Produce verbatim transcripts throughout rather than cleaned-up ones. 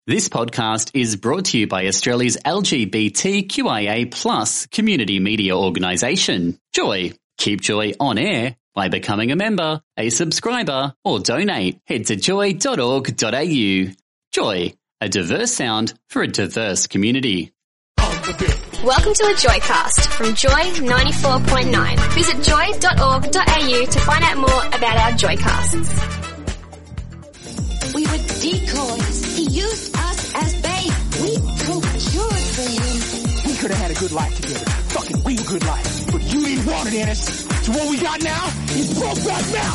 This podcast is brought to you by Australia's L G B T Q I A plus community media organisation, Joy. Keep Joy on air by becoming a member, a subscriber, or donate. Head to joy dot org dot a u. Joy, a diverse sound for a diverse community. Welcome to a Joycast from Joy ninety-four point nine. Visit joy dot org dot a u to find out more about our Joycasts. We were decoys. He used us as bait. We procured for him. We could have had a good life together. Fucking real good life. But you didn't want it, Ennis. So what we got now is broke right now.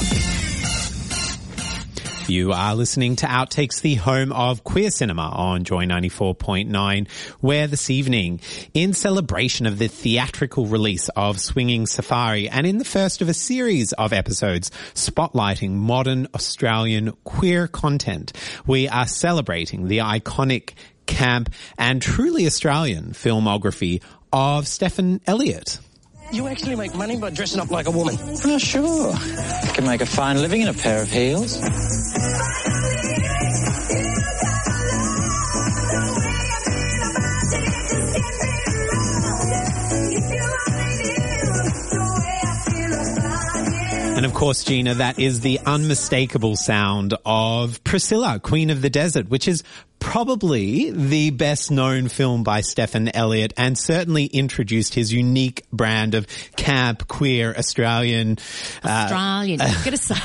You are listening to Outtakes, the home of queer cinema on Joy ninety-four point nine, where this evening, in celebration of the theatrical release of Swinging Safari and in the first of a series of episodes spotlighting modern Australian queer content, we are celebrating the iconic, camp and truly Australian filmography of Stephen Elliott. You actually make money by dressing up like a woman? Oh, sure. I can make a fine living in a pair of heels. And of course, Gina, that is the unmistakable sound of Priscilla, Queen of the Desert, which is probably the best known film by Stephen Elliott and certainly introduced his unique brand of camp, queer, Australian. Australian. Uh, You're going to say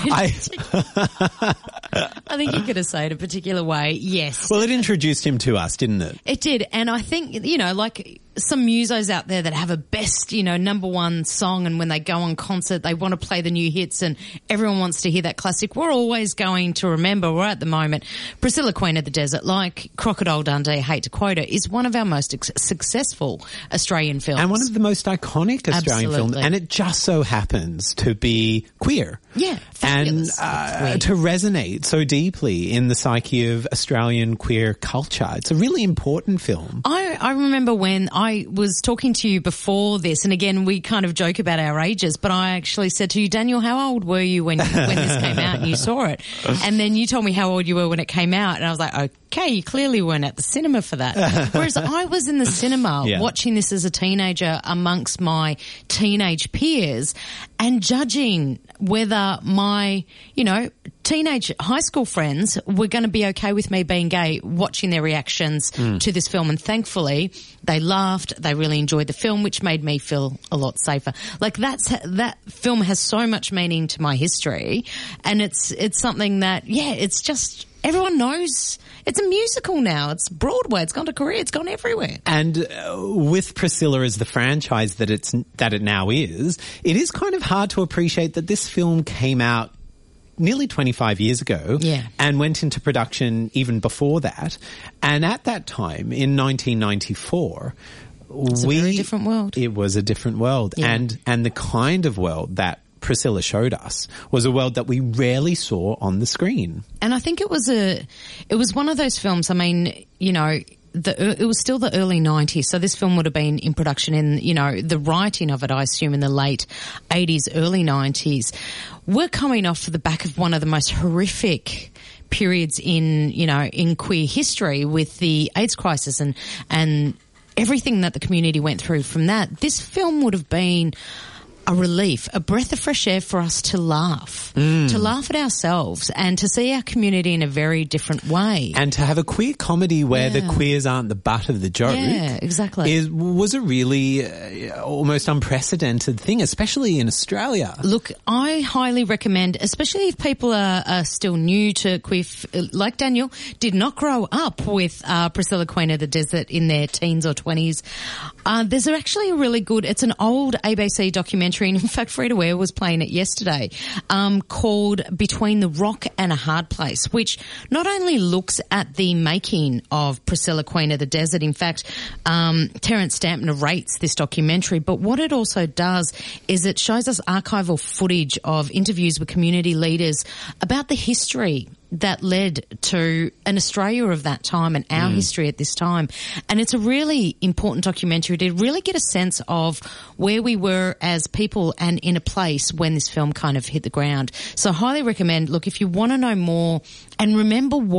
it. I, I think you're going to say it a particular way. Yes. Well, it introduced him to us, didn't it? It did. And I think, you know, like some musos out there that have a best, you know, number one song, and when they go on concert, they want to play the new hits and everyone wants to hear that classic. We're always going to remember, right at the moment, Priscilla, Queen of the Desert, like Crocodile Dundee, I hate to quote her, is one of our most ex- successful Australian films. And one of the most iconic Australian Absolutely. films. And it just so happens to be queer. Yeah, and fabulous. uh, to resonate so deeply in the psyche of Australian queer culture. It's a really important film. I, I remember when I was talking to you before this, and again, we kind of joke about our ages, but I actually said to you, Daniel, how old were you when, when this came out and you saw it? And then you told me how old you were when it came out, and I was like, okay, you clearly weren't at the cinema for that. Whereas I was in the cinema yeah. watching this as a teenager amongst my teenage peers and judging whether my, you know, teenage high school friends were going to be okay with me being gay, watching their reactions mm. to this film. And thankfully they laughed, they really enjoyed the film, which made me feel a lot safer. Like that's, that film has so much meaning to my history, and it's, it's something that, yeah, it's just, everyone knows. It's a musical now. It's Broadway. It's gone to Korea. It's gone everywhere. And uh, with Priscilla as the franchise that it's that it now is, it is kind of hard to appreciate that this film came out nearly twenty-five years ago yeah. and went into production even before that. And at that time, in nineteen ninety-four, it was we, a very different world. It was a different world. Yeah. And, and the kind of world that Priscilla showed us was a world that we rarely saw on the screen. And I think it was a, it was one of those films, I mean, you know, the, it was still the early nineties, so this film would have been in production in, you know, the writing of it, I assume, in the late eighties, early nineties. We're coming off the back of one of the most horrific periods in, you know, in queer history with the AIDS crisis and, and everything that the community went through from that. This film would have been a relief, a breath of fresh air for us to laugh, mm. to laugh at ourselves and to see our community in a very different way. And to have a queer comedy where yeah. the queers aren't the butt of the joke. Yeah, exactly. Is, was a really uh, almost unprecedented thing, especially in Australia. Look, I highly recommend, especially if people are, are still new to queer, like Daniel, did not grow up with uh, Priscilla, Queen of the Desert in their teens or twenties. Uh, there's actually a really good, it's an old A B C documentary, and in fact Freda Ware was playing it yesterday, um, called Between the Rock and a Hard Place, which not only looks at the making of Priscilla, Queen of the Desert, in fact, um, Terence Stamp narrates this documentary, but what it also does is it shows us archival footage of interviews with community leaders about the history that led to an Australia of that time and our mm. history at this time. And it's a really important documentary to really get a sense of where we were as people and in a place when this film kind of hit the ground. So I highly recommend, look, if you want to know more and remember what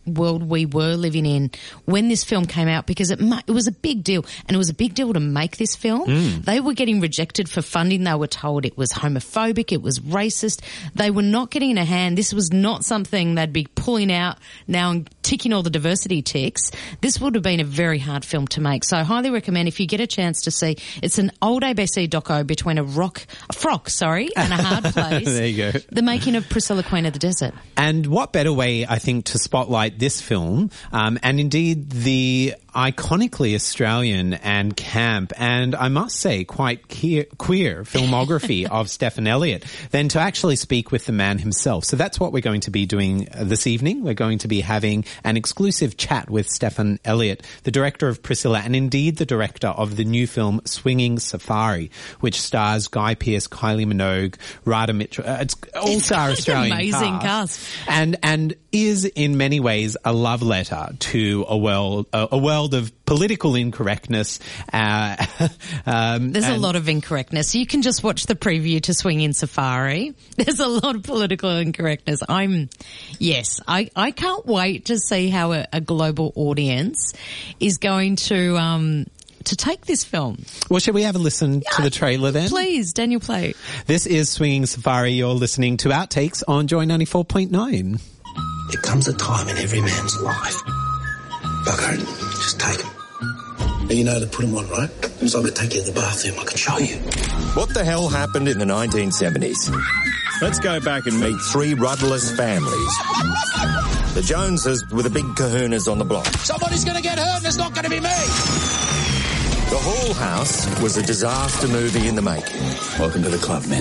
world we were living in when this film came out, because it ma- it was a big deal, and it was a big deal to make this film. Mm. They were getting rejected for funding. They were told it was homophobic, it was racist. They were not getting a hand. This was not something they'd be pulling out now and ticking all the diversity ticks. This would have been a very hard film to make. So I highly recommend, if you get a chance to see, it's an old A B C doco between a rock, a frock, sorry, and a hard place. There you go. The making of Priscilla, Queen of the Desert. And what better way, I think, to spotlight this film, um, and indeed the iconically Australian and camp, and I must say quite queer, queer filmography of Stephan Elliott, than to actually speak with the man himself. So that's what we're going to be doing this evening. We're going to be having an exclusive chat with Stephan Elliott, the director of Priscilla, and indeed the director of the new film Swinging Safari, which stars Guy Pearce, Kylie Minogue, Radha Mitchell. Uh, it's all-star it's Australian amazing cast. cast. And, and is in many ways a love letter to a world, a, a world of political incorrectness. Uh, um, There's and, a lot of incorrectness. You can just watch the preview to Swinging Safari. There's a lot of political incorrectness. I'm, yes, I, I can't wait to see how a, a global audience is going to, um, to take this film. Well, shall we have a listen yeah, to the trailer then? Please, Daniel, play. This is Swinging Safari. You're listening to Outtakes on Joy ninety-four point nine. There comes a time in every man's life. Bugger it, just take him. And you know to put him on, right? So I could take you to the bathroom, I could show you. What the hell happened in the nineteen seventies? Let's go back and meet three rudderless families. The Joneses were the big kahunas on the block. Somebody's going to get hurt and it's not going to be me. The Hall House was a disaster movie in the making. Welcome to the club, men.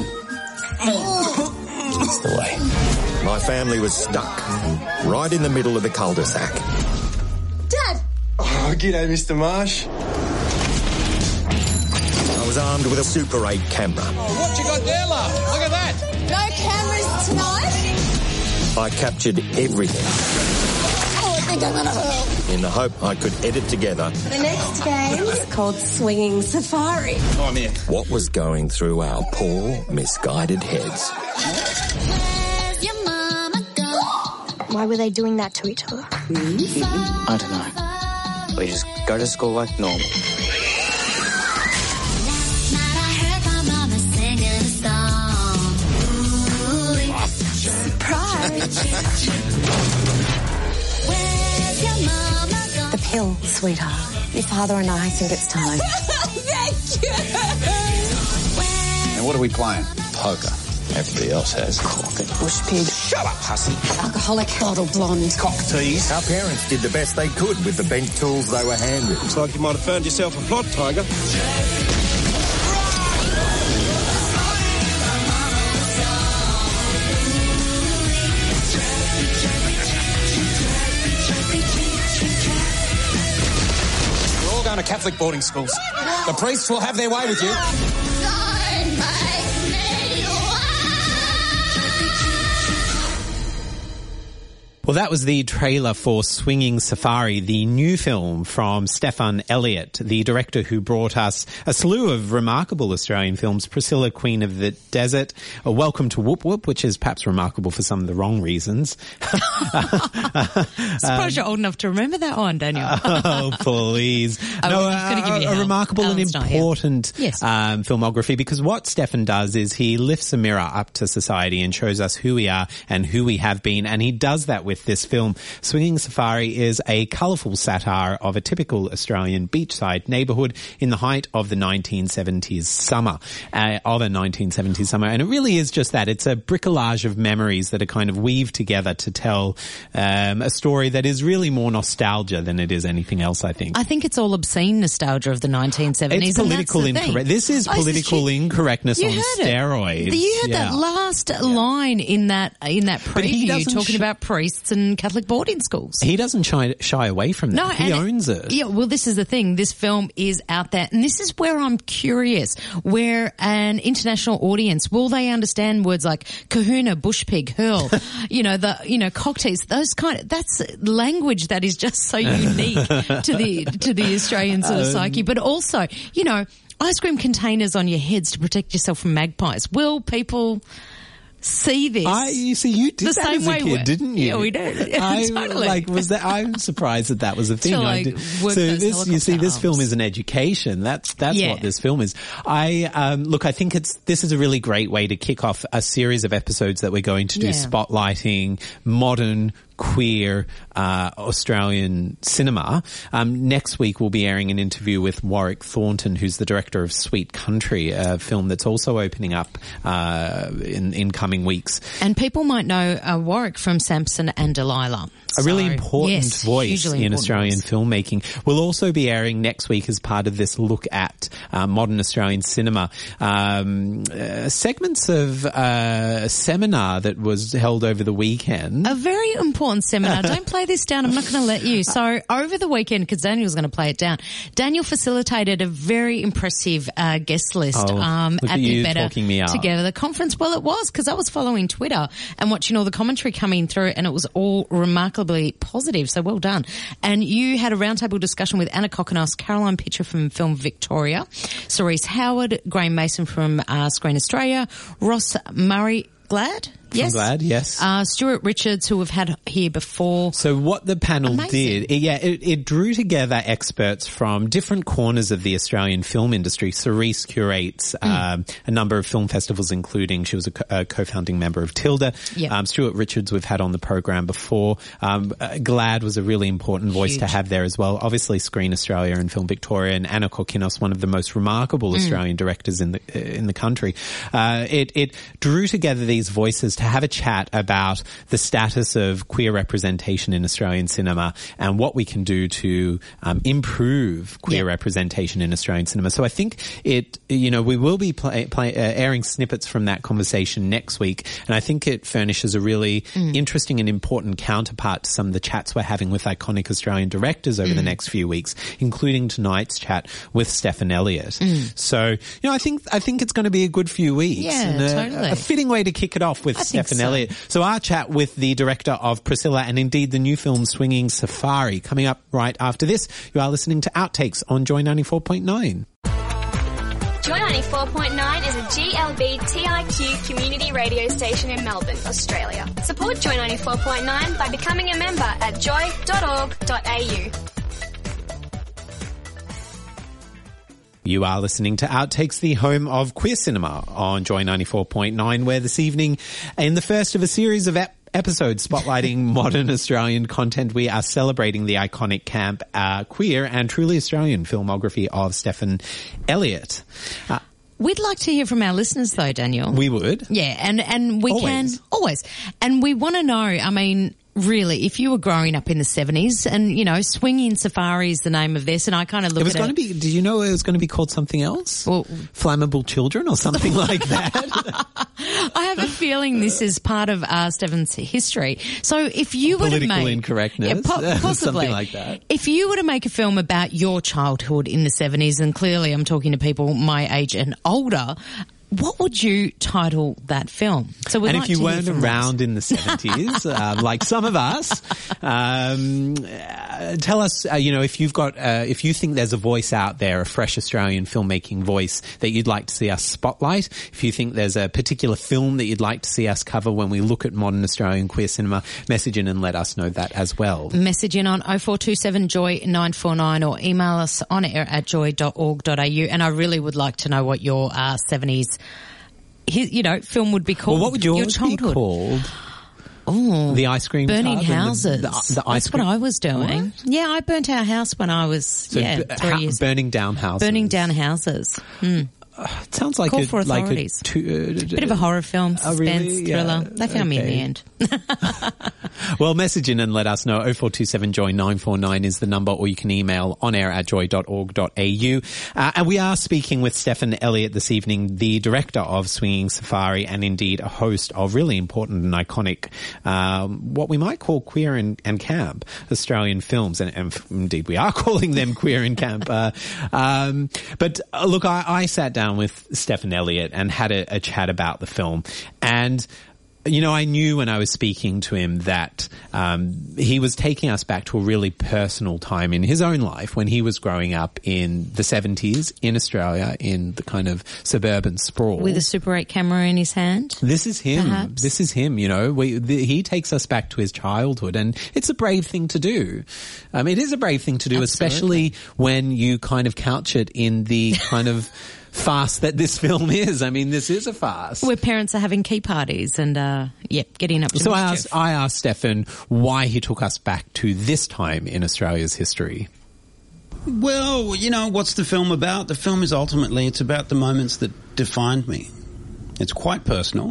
It's the way. My family was stuck right in the middle of the cul-de-sac. Dad! Oh, g'day, Mister Marsh. I was armed with a Super eight camera. Oh, what you got there, love? Look at that. No cameras tonight? I captured everything. Oh, I think I'm gonna hurl. In the hope I could edit together The next game's called Swinging Safari. oh, I'm here. What was going through our poor, misguided heads. Where's your mama go? Why were they doing that to each other? I don't know. We just go to school like normal. The pill, sweetheart. Your father and I think it's time. Thank you. And what are we playing? Poker. Everybody else has. Cork it, bush pig. Shut up, hussy. Alcoholic, bottle blonde. Cock tease. Our parents did the best they could with the bent tools they were handed. Looks like you might have found yourself a plot, Tiger. We're all going to Catholic boarding schools. The priests will have their way with you. Well, that was the trailer for Swinging Safari, the new film from Stephan Elliott, the director who brought us a slew of remarkable Australian films, Priscilla, Queen of the Desert, A Welcome to Whoop Whoop, which is perhaps remarkable for some of the wrong reasons. Suppose um, you're old enough to remember that one, Daniel. Oh, please. Oh, no, well, uh, give you a, a remarkable and important not, yeah. yes. um, filmography, because what Stephan does is he lifts a mirror up to society and shows us who we are and who we have been, and he does that with this film. Swinging Safari is a colourful satire of a typical Australian beachside neighbourhood in the height of the nineteen seventies summer, uh, of a nineteen seventies summer. And it really is just that. It's a bricolage of memories that are kind of weaved together to tell um, a story that is really more nostalgia than it is anything else, I think. I think it's all obscene nostalgia of the nineteen seventies. It's political incorrect. This is political oh, incorrectness on steroids. It. You heard yeah. that last yeah. line in that in that preview talking sh- about priests and Catholic boarding schools. He doesn't shy, shy away from that. No, he owns it, it. Yeah, well, this is the thing. This film is out there, and this is where I'm curious, where an international audience, will they understand words like kahuna, bush pig, hurl, you know, the, you know, cocktails, those kind of, that's language that is just so unique to the, to the Australian sort of um, psyche. But also, you know, ice cream containers on your heads to protect yourself from magpies. Will people see this. I, you see, you did the that same as a way kid, we- didn't you? Yeah, we did. I, Totally. Like, was that? I'm surprised that that was a thing. To, I like, did- work so those this, you see, helicopter this film arms. is an education. That's that's Yeah. what this film is. I um, look. I think it's this is a really great way to kick off a series of episodes that we're going to do, Yeah. spotlighting modern queer uh, Australian cinema. Um, next week we'll be airing an interview with Warwick Thornton, who's the director of Sweet Country, a film that's also opening up uh, in, in coming weeks. And people might know uh, Warwick from Samson and Delilah. A really So, important yes, voice hugely in important Australian voice. filmmaking. We'll also be airing next week as part of this look at uh, modern Australian cinema, um, uh, segments of uh, a seminar that was held over the weekend. A very important seminar. Don't play this down. I'm not going to let you. So over the weekend, because Daniel's going to play it down, Daniel facilitated a very impressive uh, guest list Oh, um, look at at the you Better talking me up. Together the conference. Well, it was because I was following Twitter and watching all the commentary coming through, and it was all remarkably positive. So well done. And you had a roundtable discussion with Anna Kokonos, Caroline Pitcher from Film Victoria, Cerise Howard, Graham Mason from uh, Screen Australia, Ross Murray Glad. Yes. I'm glad, yes. Uh, Stuart Richards, who we've had here before. So what the panel Amazing. did, it, yeah, it, it drew together experts from different corners of the Australian film industry. Cerise curates Mm. um, a number of film festivals, including she was a, co- a co-founding member of Tilda. Yep. Um, Stuart Richards we've had on the program before. Um, uh, Glad was a really important voice Huge. to have there as well. Obviously Screen Australia and Film Victoria, and Anna Kokinos, one of the most remarkable Mm. Australian directors in the uh, in the country. Uh, it, it drew together these voices to have a chat about the status of queer representation in Australian cinema and what we can do to um, improve queer Yeah. representation in Australian cinema. So I think it, you know, we will be play, play, uh, airing snippets from that conversation next week, and I think it furnishes a really Mm. interesting and important counterpart to some of the chats we're having with iconic Australian directors over the Mm. next few weeks, including tonight's chat with Stephen Elliott. Mm. So, you know, I think I think it's going to be a good few weeks. Yeah, and a, totally. a fitting way to kick it off with I think Stephen so. Elliott. So our chat with the director of Priscilla and indeed the new film Swinging Safari coming up right after this. You are listening to Outtakes on Joy ninety-four point nine. Joy ninety-four point nine is a G L B T I Q community radio station in Melbourne, Australia. Support Joy ninety-four point nine by becoming a member at joy dot org dot a u. You are listening to Outtakes, the home of queer cinema on Joy ninety-four point nine, where this evening, in the first of a series of ep- episodes spotlighting modern Australian content, we are celebrating the iconic camp, uh, queer and truly Australian filmography of Stephen Elliott. Uh, We'd like to hear from our listeners though, Daniel. we would. Yeah, and, and we Always. can always. And we want to know, I mean, really, if you were growing up in the seventies and, you know, Swinging Safari is the name of this, and I kind of look It was at going it. to be, did you know it was going to be called something else? Well, Flammable Children or something like that? I have a feeling this is part of uh, Stephen's history. So if you were to Political make incorrectness. Yeah, po- possibly Something like that. If you were to make a film about your childhood in the seventies, and clearly I'm talking to people my age and older, what would you title that film? So we'd and like if you to hear weren't from around in the seventies, um, like some of us, um, uh, tell us, uh, you know, if you've got, uh, if you think there's a voice out there, a fresh Australian filmmaking voice that you'd like to see us spotlight, if you think there's a particular film that you'd like to see us cover when we look at modern Australian queer cinema, message in and let us know that as well. Message in on oh four two seven joy nine four nine or email us on air at joy dot org dot a u. And I really would like to know what your uh, seventies, you know, film would be called. Well, what would your yours be childhood called? Oh, The ice cream burning tub and the- houses. the- the ice That's cream- what I was doing. What? Yeah, I burnt our house when I was So yeah b- three ha- years. burning down houses. Burning down houses. Mm. It sounds like Call a, for like a authorities. two, uh, Bit of a horror film, Oh, suspense, really? thriller. Yeah, They found me in the okay. end. Well, message in and let us know. oh four two seven joy nine four nine is the number, or you can email on air at joy dot org dot a u. Uh, and we are speaking with Stephen Elliott this evening, the director of Swinging Safari and indeed a host of really important and iconic, um, what we might call queer and, and camp Australian films. And, and indeed we are calling them queer and camp. Uh, um, but uh, look, I, I sat down with Stephen Elliott and had a, a chat about the film, and you know, I knew when I was speaking to him that um, he was taking us back to a really personal time in his own life when he was growing up in the seventies in Australia in the kind of suburban sprawl. With a Super eight camera in his hand? This is him. Perhaps. This is him, you know. We, the, he takes us back to his childhood, and it's a brave thing to do. Um, it is a brave thing to do, Absolutely. especially when you kind of couch it in the kind of farce that this film is. I mean, this is a farce. Where parents are having key parties and, uh, yep, getting up to So I mischief. asked, I asked Stefan why he took us back to this time in Australia's history. Well, you know, what's the film about? The film is ultimately, it's about the moments that defined me. It's quite personal.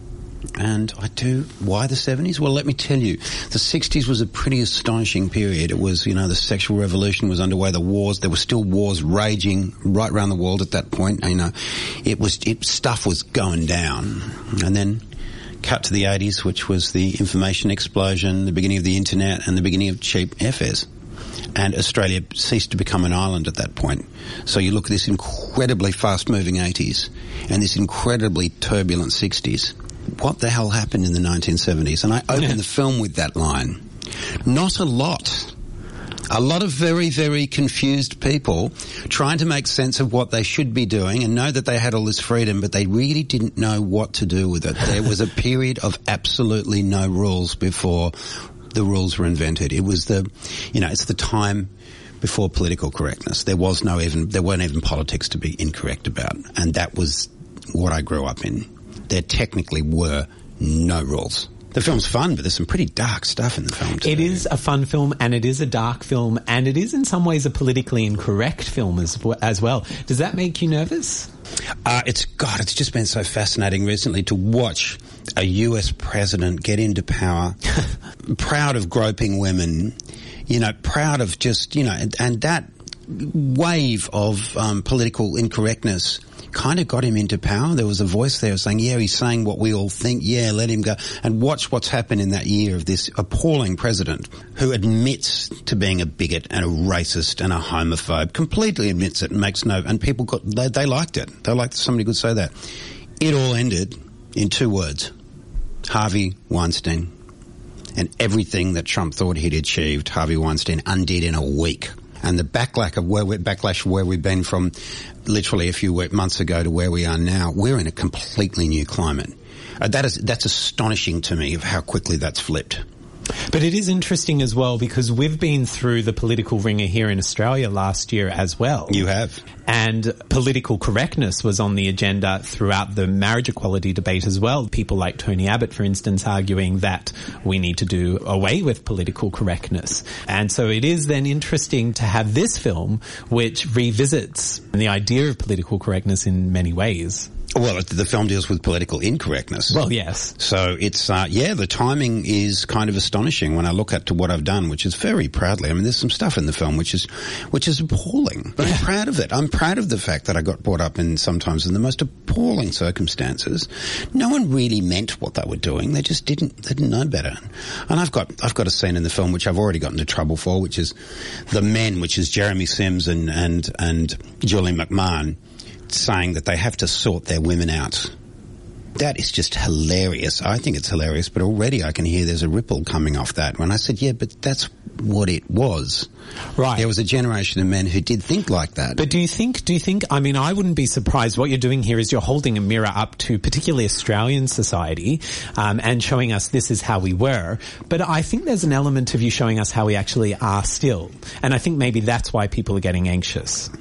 And I do, why the seventies? Well, let me tell you, the sixties was a pretty astonishing period. It was, you know, the sexual revolution was underway, the wars, there were still wars raging right around the world at that point. You know, it was, it, stuff was going down. And then cut to the eighties, which was the information explosion, the beginning of the internet and the beginning of cheap airfares. And Australia ceased to become an island at that point. So you look at this incredibly fast-moving eighties and this incredibly turbulent sixties. What the hell happened in the nineteen seventies? And I open the film with that line. Not a lot. A lot of very, very confused people trying to make sense of what they should be doing and know that they had all this freedom, but they really didn't know what to do with it. There was a period of absolutely no rules before the rules were invented. It was the, you know, it's the time before political correctness. There was no even, there weren't even politics to be incorrect about. And that was what I grew up in. There technically were no rules. The film's fun, but there's some pretty dark stuff in the film too. It is a fun film, and it is a dark film, and it is in some ways a politically incorrect film as, as well. Does that make you nervous? Uh, it's, God, it's just been so fascinating recently to watch a U S president get into power, proud of groping women, you know, proud of just, you know, and, and that wave of um, political incorrectness kind of got him into power. There was a voice there saying, yeah, he's saying what we all think. Yeah, let him go. And watch what's happened in that year of this appalling president who admits to being a bigot and a racist and a homophobe, completely admits it and makes no, and people got, they, they liked it. They liked somebody could say that. It all ended in two words. Harvey Weinstein. And everything that Trump thought he'd achieved, Harvey Weinstein undid in a week. And the backlash of where we backlash of where we've been from literally a few months ago to where we are now, we're in a completely new climate. Uh, that is that's astonishing to me of how quickly that's flipped. But it is interesting as well because we've been through the political ringer here in Australia last year as well. You have. And political correctness was on the agenda throughout the marriage equality debate as well. People like Tony Abbott, for instance, arguing that we need to do away with political correctness. And so it is then interesting to have this film which revisits the idea of political correctness in many ways. Well, the film deals with political incorrectness. Well, yes. So it's, uh, yeah, the timing is kind of astonishing when I look at to what I've done, which is very proudly. I mean, there's some stuff in the film which is, which is appalling, but I'm proud of it. I'm proud of the fact that I got brought up in sometimes in the most appalling circumstances. No one really meant what they were doing. They just didn't, they didn't know better. And I've got, I've got a scene in the film which I've already got into trouble for, which is The Men, which is Jeremy Sims and, and, and Julian McMahon, saying that they have to sort their women out. That is just hilarious. I think it's hilarious, but already I can hear there's a ripple coming off that. When I said, yeah, but that's what it was. Right. There was a generation of men who did think like that. But do you think, do you think, I mean, I wouldn't be surprised. What you're doing here is you're holding a mirror up to particularly Australian society, um, and showing us this is how we were. But I think there's an element of you showing us how we actually are still. And I think maybe that's why people are getting anxious.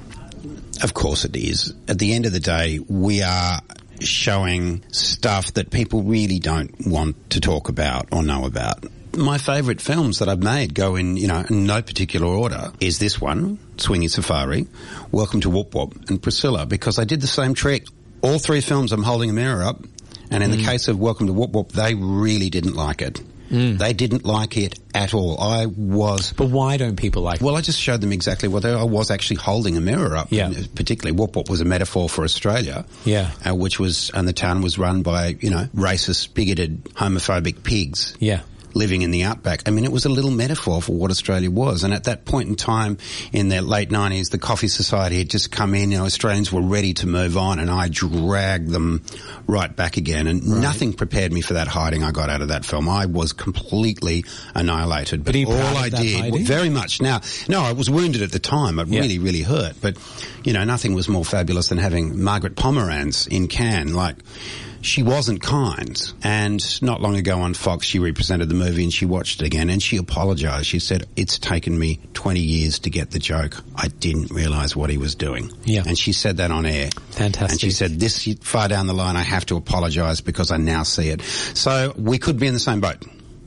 Of course it is. At the end of the day, we are showing stuff that people really don't want to talk about or know about. My favourite films that I've made go in, you know, in no particular order is this one, Swinging Safari, Welcome to Whoop Whoop, and Priscilla, because I did the same trick. All three films I'm holding a mirror up, and in mm. the case of Welcome to Whoop Whoop, they really didn't like it. Mm. They didn't like it at all. I was... But why don't people like it? Well, I just showed them exactly what they, I was actually holding a mirror up. Yeah. And particularly Whoop Whoop was a metaphor for Australia. Yeah. Uh, which was, and the town was run by, you know, racist, bigoted, homophobic pigs. Yeah. living in the outback. I mean, it was a little metaphor for what Australia was. And at that point in time, in the late nineties, the Coffee Society had just come in. You know, Australians were ready to move on, and I dragged them right back again. And right. nothing prepared me for that hiding I got out of that film. I was completely annihilated. But, but all I did, hiding? very much. Now, no, I was wounded at the time. It yeah. really, really hurt. But, you know, nothing was more fabulous than having Margaret Pomeranz in Cannes. Like, she wasn't kind, and not long ago on Fox she represented the movie and she watched it again and she apologised. She said, it's taken me twenty years to get the joke. I didn't realise what he was doing. Yeah. And she said that on air. Fantastic. And she said, this far down the line I have to apologise because I now see it. So we could be in the same boat.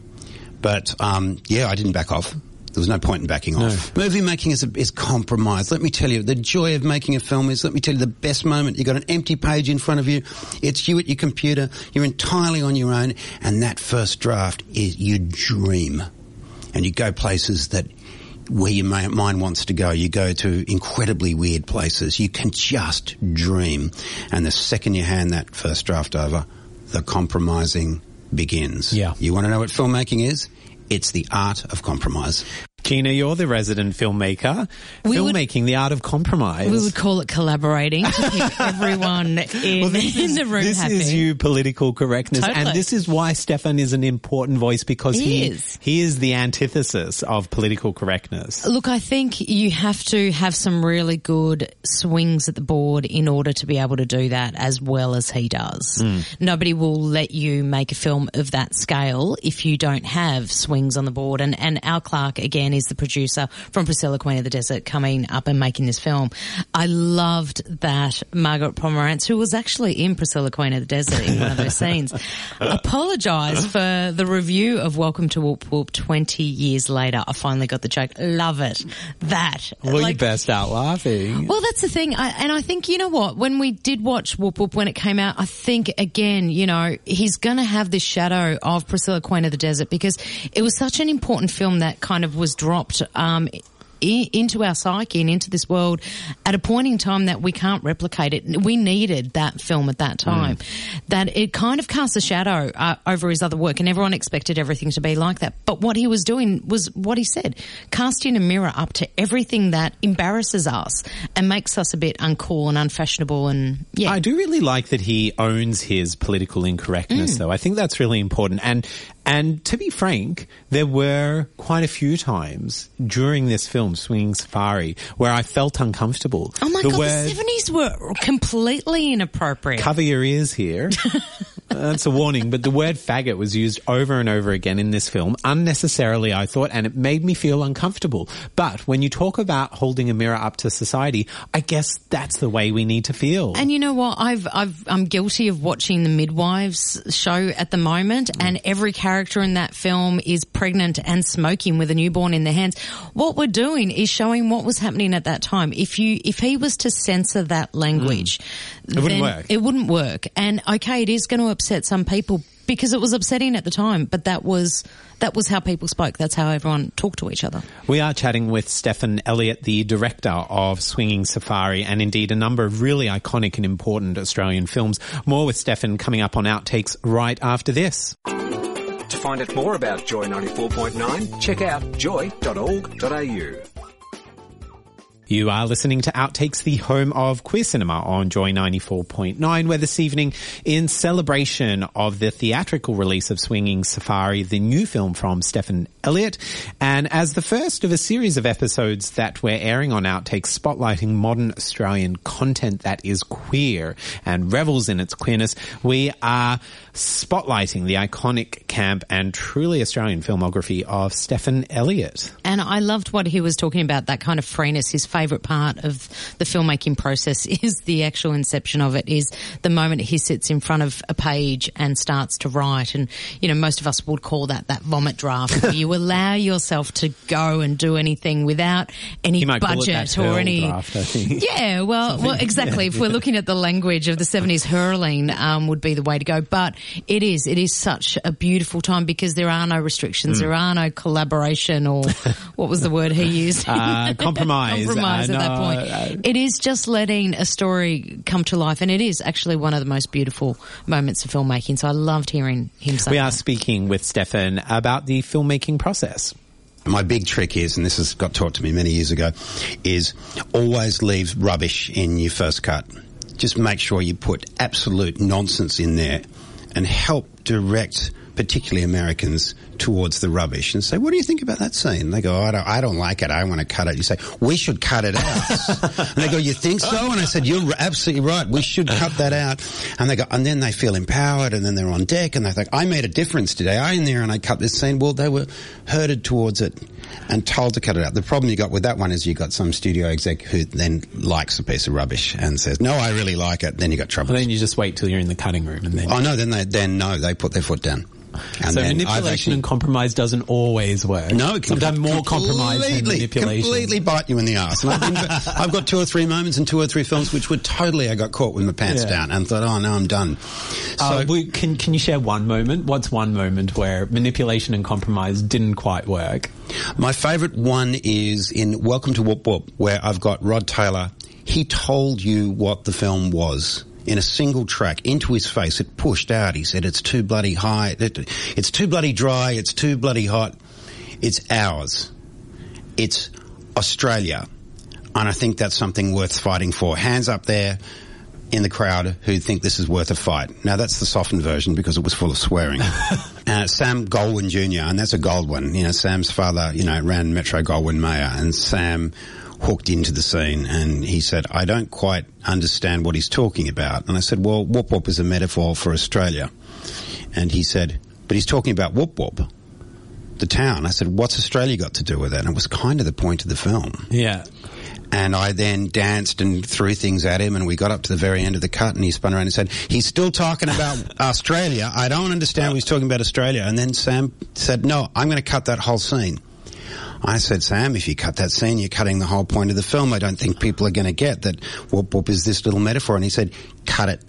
But, um, yeah, I didn't back off. There was no point in backing no. off. Movie making is, a, is compromise. Let me tell you, the joy of making a film is, let me tell you, the best moment. You've got an empty page in front of you. It's you at your computer. You're entirely on your own. And that first draft is you dream. And you go places that where your mind wants to go. You go to incredibly weird places. You can just dream. And the second you hand that first draft over, the compromising begins. Yeah. You want to know what filmmaking is? It's the art of compromise. Gina, you're the resident filmmaker. We Filmmaking, would, the art of compromise. We would call it collaborating to keep everyone in, well, in is, the room this happy. This is you political correctness. Totally. And this is why Stefan is an important voice, because he, he is. he is the antithesis of political correctness. Look, I think you have to have some really good swings at the board in order to be able to do that as well as he does. Mm. Nobody will let you make a film of that scale if you don't have swings on the board. And, and Al Clark, again, is the producer from Priscilla, Queen of the Desert, coming up and making this film. I loved that Margaret Pomeranz, who was actually in Priscilla, Queen of the Desert in one of those scenes, apologised for the review of Welcome to Whoop Whoop twenty years later. I finally got the joke. Love it. That. Well, like, you burst out laughing. Well, that's the thing. I, and I think, you know what, when we did watch Whoop Whoop when it came out, I think, again, you know, he's going to have this shadow of Priscilla, Queen of the Desert, because it was such an important film that kind of was dropped um I- into our psyche and into this world at a point in time that we can't replicate it. We needed that film at that time. Mm. That it kind of cast a shadow uh, over his other work, and everyone expected everything to be like that. But what he was doing was what he said, casting a mirror up to everything that embarrasses us and makes us a bit uncool and unfashionable. And yeah, I do really like that he owns his political incorrectness, mm. though. I think that's really important. And And to be frank, there were quite a few times during this film, Swinging Safari, where I felt uncomfortable. Oh my the God, word, the seventies were completely inappropriate. Cover your ears here. That's a warning, but the word faggot was used over and over again in this film, unnecessarily, I thought, and it made me feel uncomfortable. But when you talk about holding a mirror up to society, I guess that's the way we need to feel. And you know what? I've, I've, I'm guilty of watching the Midwives show at the moment, mm. and every character in that film is pregnant and smoking with a newborn in their hands. What we're doing is showing what was happening at that time. If you, if he was to censor that language, mm. it wouldn't work. It wouldn't work. And okay, it is going to upset some people because it was upsetting at the time, but that was that was how people spoke. That's how everyone talked to each other. We are chatting with Stefan Elliott, the director of Swinging Safari, and indeed a number of really iconic and important Australian films. More with Stefan coming up on Outtakes right after this. To find out more about Joy ninety-four point nine, check out joy dot org dot a u. You are listening to Outtakes, the home of queer cinema on Joy ninety-four point nine, where this evening, in celebration of the theatrical release of Swinging Safari, the new film from Stefan Elliott, and as the first of a series of episodes that we're airing on Outtakes, spotlighting modern Australian content that is queer and revels in its queerness, we are spotlighting the iconic, camp and truly Australian filmography of Stefan Elliott. And I loved what he was talking about, that kind of freeness. His favourite part of the filmmaking process is the actual inception of it, is the moment he sits in front of a page and starts to write. And, you know, most of us would call that that vomit draft, where you allow yourself to go and do anything without any budget or any... Draft, I think. Yeah, well, well, exactly. If we're looking at the language of the seventies, hurling um, would be the way to go. But it is, it is such a beautiful time because there are no restrictions, mm. there are no collaboration or what was the word he used? Uh, compromise. compromise. compromise I at that know, point. I- It is just letting a story come to life, and it is actually one of the most beautiful moments of filmmaking. So I loved hearing him say We are that. speaking with Stefan about the filmmaking process. My big trick is, and this has got taught to me many years ago, is always leave rubbish in your first cut. Just make sure you put absolute nonsense in there and help direct particularly Americans towards the rubbish and say, what do you think about that scene? They go, oh, I don't, I don't like it. I want to cut it. You say, we should cut it out. And they go, you think so? And I said, you're absolutely right. We should cut that out. And they go, and then they feel empowered and then they're on deck and they think, I made a difference today. I in there and I cut this scene. Well, they were herded towards it and told to cut it out. The problem you got with that one is you got some studio exec who then likes a piece of rubbish and says, no, I really like it. Then you got trouble. Well, then you just wait till you're in the cutting room and then... Oh, no, then they, then no, they put their foot down. And so then I've manipulation actually- and compromise doesn't always work. No, it can sometimes more completely- compromise than manipulation. Completely bite you in the arse. And I've, been, I've got two or three moments in two or three films which were totally, I got caught with my pants Yeah. down and thought, oh, no, I'm done. So, Uh, we, can can you share one moment? What's one moment where manipulation and compromise didn't quite work? my favourite one is in Welcome to Whoop Whoop, where I've got Rod Taylor. He told you what the film was. In a single track, into his face, it pushed out. He said, it's too bloody high, it, it's too bloody dry, it's too bloody hot. It's ours. It's Australia. And I think that's something worth fighting for. Hands up there in the crowd who think this is worth a fight. Now, that's the softened version because it was full of swearing. uh, Sam Goldwyn Junior, and that's a gold one. You know, Sam's father, you know, ran Metro Goldwyn Mayer, and Sam hooked into the scene and he said, I don't quite understand what he's talking about. And I said, well, Whoop Whoop is a metaphor for Australia. And he said, but he's talking about Whoop Whoop, the town. I said, what's Australia got to do with it? And it was kind of the point of the film. Yeah. And I then danced and threw things at him and we got up to the very end of the cut and he spun around and said, he's still talking about Australia. I don't understand what he's talking about Australia. And then Sam said, no, I'm going to cut that whole scene. I said, Sam, if you cut that scene, you're cutting the whole point of the film. I don't think people are going to get that Whoop Whoop is this little metaphor. And he said, cut it.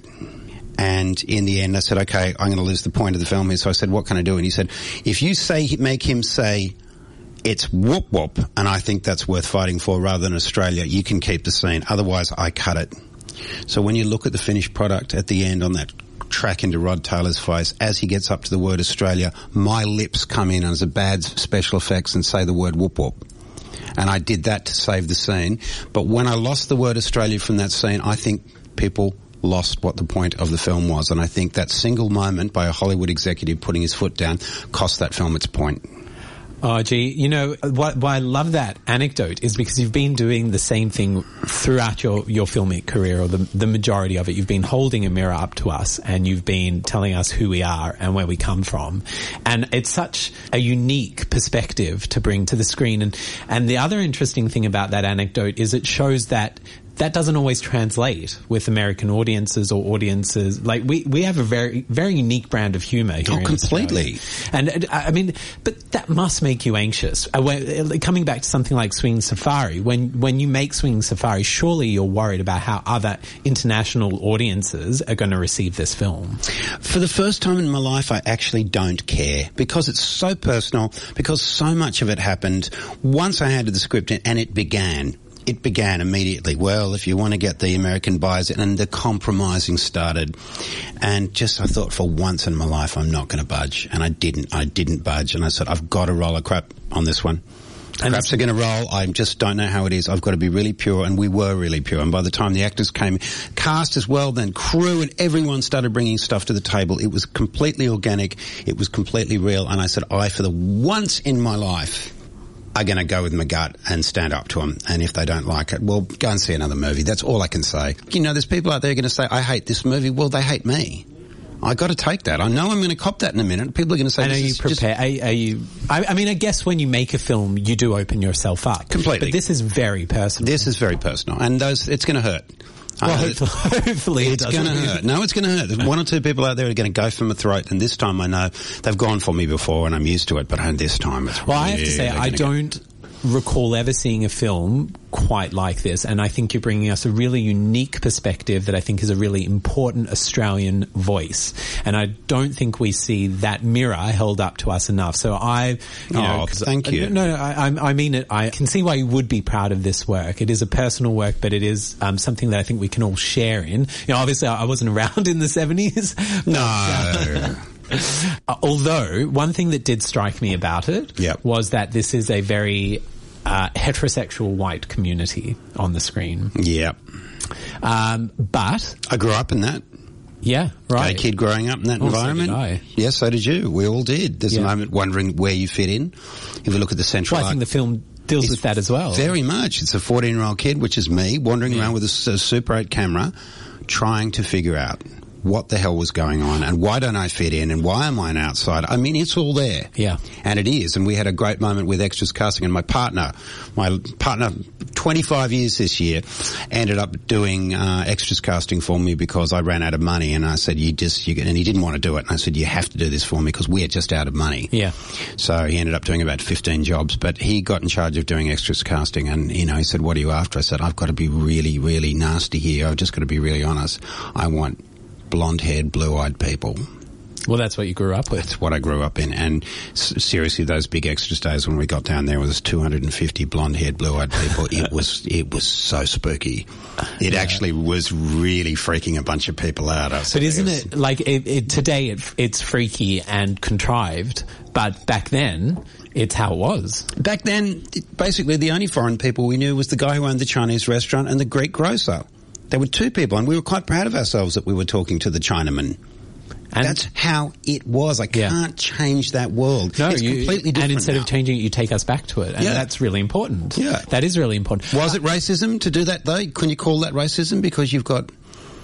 And in the end, I said, okay, I'm going to lose the point of the film here. So I said, what can I do? And he said, if you say, make him say, it's Whoop Whoop, and I think that's worth fighting for rather than Australia, you can keep the scene. Otherwise, I cut it. So when you look at the finished product at the end on that track into Rod Taylor's face, as he gets up to the word Australia, my lips come in as a bad special effects and say the word Whoop Whoop. And I did that to save the scene. But when I lost the word Australia from that scene, I think people lost what the point of the film was. And I think that single moment by a Hollywood executive putting his foot down cost that film its point. Oh, gee, you know, why, why I love that anecdote is because you've been doing the same thing throughout your, your filmic career, or the, the majority of it. You've been holding a mirror up to us and you've been telling us who we are and where we come from. And it's such a unique perspective to bring to the screen. And, and the other interesting thing about that anecdote is it shows that that doesn't always translate with American audiences or audiences. Like, we, we have a very, very unique brand of humour here. Oh, in completely. Australia. And, uh, I mean, but that must make you anxious. Uh, when, uh, coming back to something like Swinging Safari, when, when you make Swinging Safari, surely you're worried about how other international audiences are going to receive this film. For the first time in my life, I actually don't care because it's so personal, because so much of it happened once I handed the script in and it began. It began immediately. Well, if you want to get the American buyers in, and the compromising started. And just, I thought, for once in my life, I'm not going to budge. And I didn't. I didn't budge. And I said, I've got to roll a crap on this one. And craps are going to roll. I just don't know how it is. I've got to be really pure. And we were really pure. And by the time the actors came, cast as well, then crew, and everyone started bringing stuff to the table. It was completely organic. It was completely real. And I said, I, for the once in my life, are going to go with my gut and stand up to them. And if they don't like it, well, go and see another movie. That's all I can say. You know, there's people out there going to say, I hate this movie. Well, they hate me. I got to take that. I know I'm going to cop that in a minute. People are going to say, and are this you is prepare? just... Are, are you? I, I mean, I guess when you make a film, you do open yourself up completely. But this is very personal. This is very personal, and those it's going to hurt. Well, uh, hopefully, hopefully it's it going to hurt. No, it's going to hurt. There's one or two people out there who are going to go for my throat, and this time I know they've gone for me before, and I'm used to it. But this time, it's well, really I have to say, I don't. recall ever seeing a film quite like this, and I think you're bringing us a really unique perspective that I think is a really important Australian voice, and I don't think we see that mirror held up to us enough. So I, you know, oh, thank you. No, no, I, I mean it. I can see why you would be proud of this work. It is a personal work, but it is um, something that I think we can all share in. You know, obviously I wasn't around in the seventies. No. Uh, although, one thing that did strike me about it yep. was that this is a very uh, heterosexual white community on the screen. Yep. Um, but... I grew up in that. Yeah, right. Gay kid growing up in that oh, environment. So did I. Yes, so did you. We all did. There's yeah. a moment wondering where you fit in. If you look at the central... Well, I think the film deals with that as well. Very much. It's a fourteen-year-old kid, which is me, wandering yeah. around with a, a Super eight camera, trying to figure out what the hell was going on and why don't I fit in and why am I an outsider? I mean, it's all there. Yeah. And it is. And we had a great moment with Extras Casting, and my partner, my partner, twenty-five years this year, ended up doing uh, Extras Casting for me because I ran out of money, and I said, you just, you, and he didn't want to do it. And I said, you have to do this for me because we're just out of money. Yeah. So he ended up doing about fifteen jobs, but he got in charge of doing Extras Casting, and, you know, he said, what are you after? I said, I've got to be really, really nasty here. I've just got to be really honest. I want blonde-haired, blue-eyed people. Well, that's what you grew up with. That's what I grew up in. And s- seriously, those big Extras days when we got down there, was two hundred fifty blonde-haired, blue-eyed people. It was it was so spooky. It yeah. actually was really freaking a bunch of people out. But isn't it, it like it, it, today? It, it's freaky and contrived, but back then, it's how it was. Back then, basically, the only foreign people we knew was the guy who owned the Chinese restaurant and the Greek grocer. There were two people, and we were quite proud of ourselves that we were talking to the Chinaman. And that's how it was. I can't yeah. change that world. No, it's you, completely different. And instead now. of changing it, you take us back to it. And yeah. that's really important. Yeah. That is really important. Was uh, it racism to do that, though? Can you call that racism? Because you've got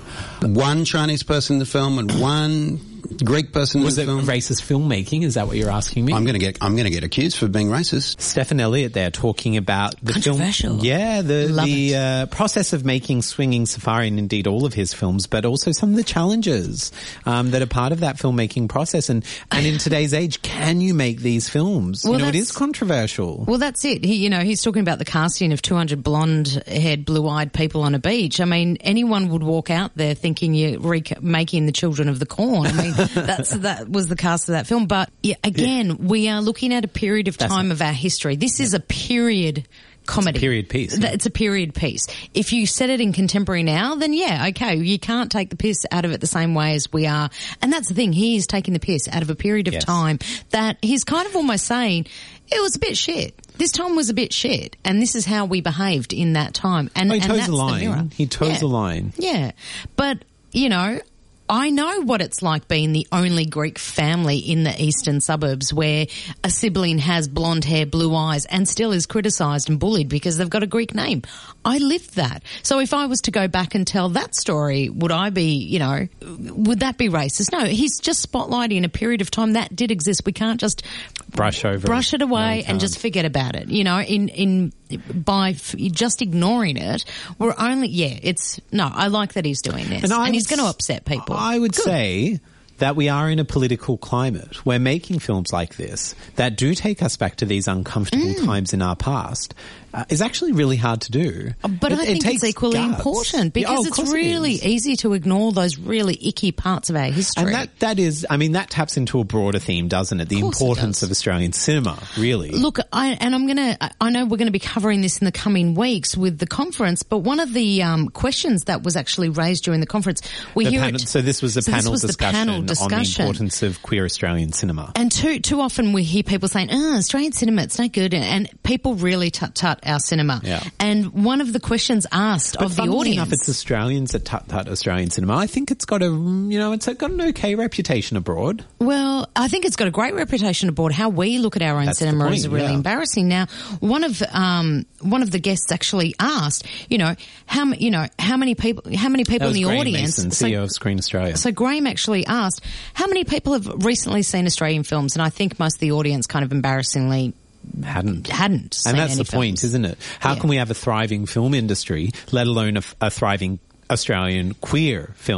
one Chinese person in the film and one Greek person was in the it film. racist filmmaking? Is that what you're asking me? I'm going to get I'm going to get accused for being racist. Stephen Elliott there talking about the Controversial. film. Yeah, the Love the it. uh, process of making Swinging Safari, and indeed all of his films, but also some of the challenges um, that are part of that filmmaking process. And and in today's age, can you make these films? Well, you know, it that's- is controversial. Well, that's it. He, you know, he's talking about the casting of two hundred blonde-haired, blue-eyed people on a beach. I mean, anyone would walk out there thinking you're re- making the Children of the Corn. I mean, that's that was the cast of that film. But yeah, again, yeah. we are looking at a period of That's time it. of our history. This yeah. is a period comedy. It's a period piece. Yeah. It's a period piece. If you set it in contemporary now, then yeah, okay, you can't take the piss out of it the same way as we are. And that's the thing. He is taking the piss out of a period of yes. time that he's kind of almost saying it was a bit shit. This time was a bit shit, and this is how we behaved in that time. And, well, he and toes that's the line. The mirror. He toes yeah. the line. Yeah. But, you know, I know what it's like being the only Greek family in the eastern suburbs where a sibling has blonde hair, blue eyes, and still is criticised and bullied because they've got a Greek name. I lived that. So if I was to go back and tell that story, would I be, you know, would that be racist? No, he's just spotlighting a period of time that did exist. We can't just brush over, brush it away no, and just forget about it. You know, in in by f- just ignoring it, we're only yeah. It's no. I like that he's doing this, and, and he's going to upset people. I would Good. say that we are in a political climate where making films like this that do take us back to these uncomfortable Mm. times in our past uh, is actually really hard to do. But it, I think it it's equally guts. important because Yeah, oh, of it's course it really is. easy to ignore those really icky parts of our history. And that, that is, I mean, that taps into a broader theme, doesn't it? The Of course it importance does. of Australian cinema, really. Look, I, and I'm going to, I know we're going to be covering this in the coming weeks with the conference, but one of the um, questions that was actually raised during the conference, we The hear panel, it, so this was a so this panel, was the discussion panel discussion on the importance of queer Australian cinema. And too too often we hear people saying, oh, Australian cinema, it's no good. And people really tut-tut our cinema. Yeah. And one of the questions asked But of the funnily audience... enough, it's Australians that tut-tut Australian cinema. I think it's got a, you know, it's got an okay reputation abroad. Well, I think it's got a great reputation abroad. How we look at our own That's the cinema point, is really yeah. embarrassing. Now, one of um, one of the guests actually asked, you know, how m- you know how many people how many people That was in the Graham audience. Mason, so, C E O of Screen Australia. so Graham actually asked, how many people have recently seen Australian films? And I think most of the audience kind of embarrassingly hadn't hadn't seen and that's any the point, films. isn't it? How Yeah. can we have a thriving film industry, let alone a, a thriving Australian queer film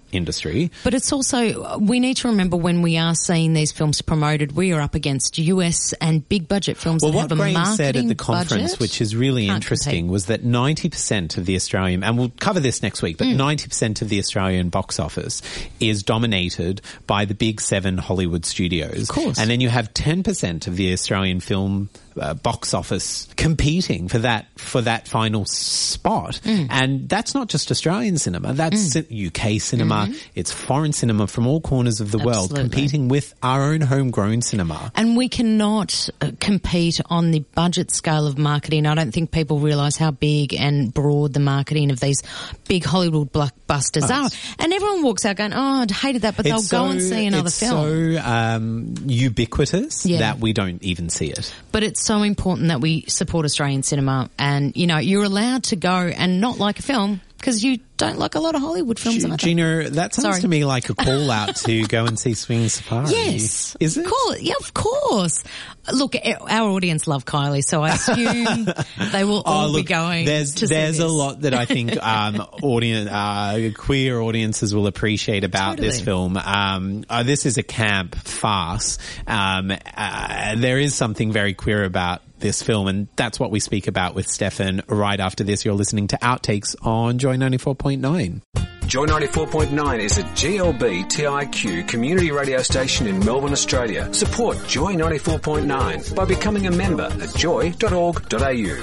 industry. But it's also, we need to remember when we are seeing these films promoted, we are up against U S and big budget films well, that what have a Graham marketing said at the conference, budget, which is really interesting, compete. was that ninety percent of the Australian, and we'll cover this next week, but mm. ninety percent of the Australian box office is dominated by the big seven Hollywood studios. Of course. And then you have ten percent of the Australian film uh, box office competing for that, for that final spot. Mm. And that's not just Australian cinema, that's mm. U K cinema, mm-hmm. it's foreign cinema from all corners of the Absolutely. world competing with our own homegrown cinema. And we cannot uh, compete on the budget scale of marketing. I don't think people realise how big and broad the marketing of these big Hollywood blockbusters oh, are. And everyone walks out going, oh, I hated that, but they'll so, go and see another it's film. It's so um, ubiquitous yeah. that we don't even see it. But it's so important that we support Australian cinema. And, you know, you're allowed to go and not like a film because you don't like a lot of Hollywood films. G- Gina, that sounds Sorry. to me like a call out to go and see Swinging Safari. Yes. Is it? Cool. Yeah, of course. Look, our audience love Kylie, so I assume they will all oh, look, be going there's, to There's see a this. lot that I think um, audience, uh, queer audiences will appreciate about Totally. this film. Um, uh, this is a camp farce. Um, uh, there is something very queer about this film, and that's what we speak about with Stefan right after this. You're listening to Outtakes on Joy ninety-four point nine. Joy ninety-four point nine is a G L B T I Q community radio station in Melbourne, Australia. Support Joy ninety-four point nine by becoming a member at joy dot org dot a u.